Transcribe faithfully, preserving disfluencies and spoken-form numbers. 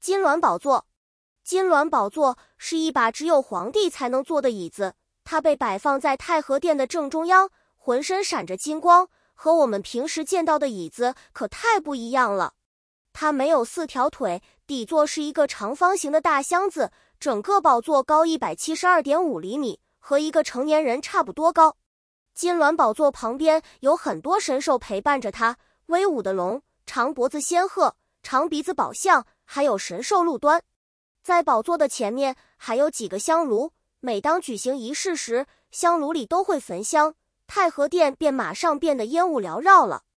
金銮宝座。金銮宝座是一把只有皇帝才能坐的椅子，它被摆放在太和殿的正中央，浑身闪着金光，和我们平时见到的椅子可太不一样了。它没有四条腿，底座是一个长方形的大箱子，整个宝座高 一百七十二点五厘米，和一个成年人差不多高。金銮宝座旁边有很多神兽陪伴着它，威武的龙、长脖子仙鹤、长鼻子宝象，还有神兽鹿端。在宝座的前面还有几个香炉，每当举行仪式时，香炉里都会焚香，太和殿便马上变得烟雾缭绕了。